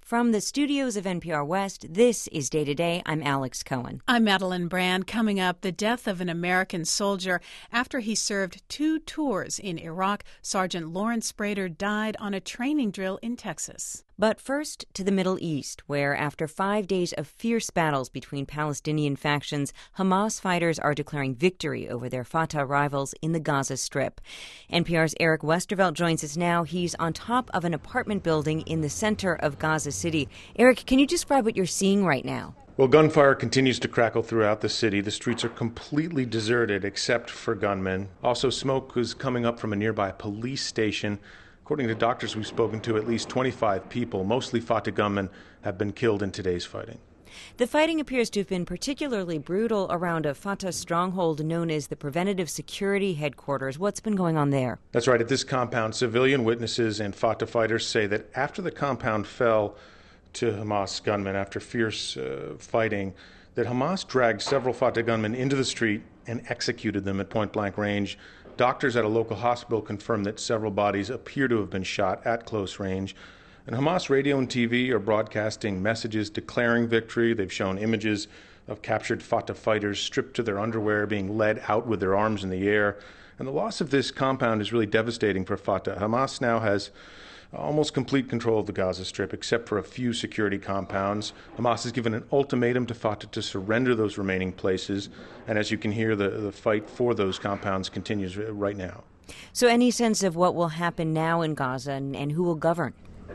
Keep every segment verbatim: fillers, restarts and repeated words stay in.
From the studios of N P R West, this is Day to Day. I'm Alex Cohen. I'm Madeline Brand. Coming up, the death of an American soldier after he served two tours in Iraq. Sergeant Lawrence Sprader died on a training drill in Texas. But first to the Middle East, where after five days of fierce battles between Palestinian factions, Hamas fighters are declaring victory over their Fatah rivals in the Gaza Strip. N P R's Eric Westervelt joins us now. He's on top of an apartment building in the center of Gaza City. Eric, can you describe what you're seeing right now? Well, gunfire continues to crackle throughout the city. The streets are completely deserted except for gunmen. Also, smoke is coming up from a nearby police station. According to doctors we've spoken to, at least twenty-five people, mostly Fatah gunmen, have been killed in today's fighting. The fighting appears to have been particularly brutal around a Fatah stronghold known as the Preventative Security Headquarters. What's been going on there? That's right. At this compound, civilian witnesses and Fatah fighters say that after the compound fell to Hamas gunmen after fierce uh, fighting, that Hamas dragged several Fatah gunmen into the street and executed them at point-blank range. Doctors at a local hospital confirmed that several bodies appear to have been shot at close range. And Hamas radio and T V are broadcasting messages declaring victory. They've shown images of captured Fatah fighters stripped to their underwear, being led out with their arms in the air. And the loss of this compound is really devastating for Fatah. Hamas now has almost complete control of the Gaza Strip, except for a few security compounds. Hamas has given an ultimatum to Fatah to surrender those remaining places. And as you can hear, the, the fight for those compounds continues right now. So any sense of what will happen now in Gaza and, and who will govern?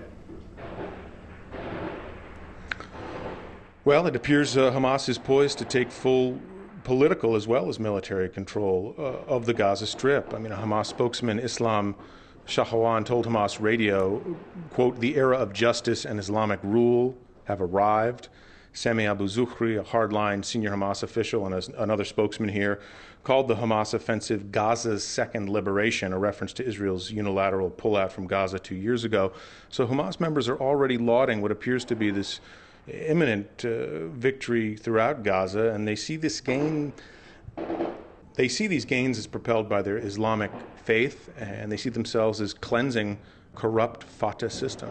Well, it appears uh, Hamas is poised to take full political as well as military control uh, of the Gaza Strip. I mean, a Hamas spokesman, Islam Shahawan, told Hamas radio, quote, "The era of justice and Islamic rule have arrived." Sami Abu Zuhri, a hardline senior Hamas official and a, another spokesman here, called the Hamas offensive Gaza's second liberation, a reference to Israel's unilateral pullout from Gaza two years ago. So Hamas members are already lauding what appears to be this imminent uh, victory throughout Gaza, and they see this gain They see these gains as propelled by their Islamic faith, and they see themselves as cleansing corrupt Fatah system.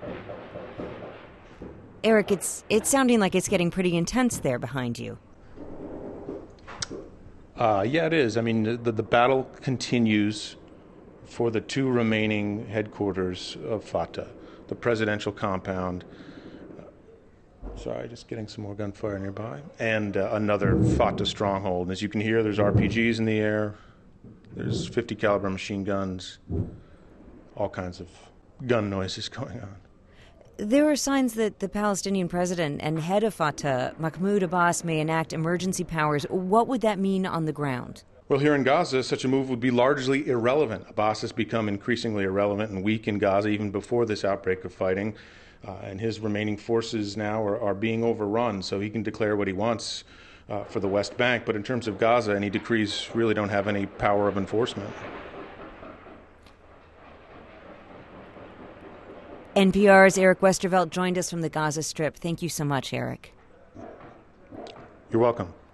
Eric, it's it's sounding like it's getting pretty intense there behind you. Uh, yeah, it is. I mean, the, the battle continues for the two remaining headquarters of Fatah, the presidential compound. Sorry, just getting some more gunfire nearby. And uh, another Fatah stronghold. And as you can hear, there's R P Gs in the air. There's fifty caliber machine guns. All kinds of gun noises going on. There are signs that the Palestinian president and head of Fatah, Mahmoud Abbas, may enact emergency powers. What would that mean on the ground? Well, here in Gaza, such a move would be largely irrelevant. Abbas has become increasingly irrelevant and weak in Gaza even before this outbreak of fighting. Uh, and his remaining forces now are, are being overrun, so he can declare what he wants uh, for the West Bank. But in terms of Gaza, any decrees really don't have any power of enforcement. N P R's Eric Westervelt joined us from the Gaza Strip. Thank you so much, Eric. You're welcome.